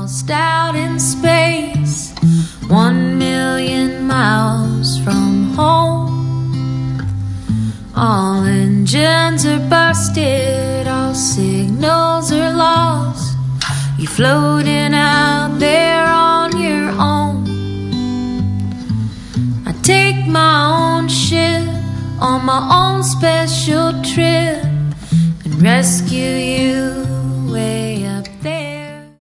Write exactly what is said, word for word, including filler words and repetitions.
lost out in space, one million miles from home. All engines are busted, all signals are lost. You're floating out there on your own. I take my own ship on my own special trip and rescue you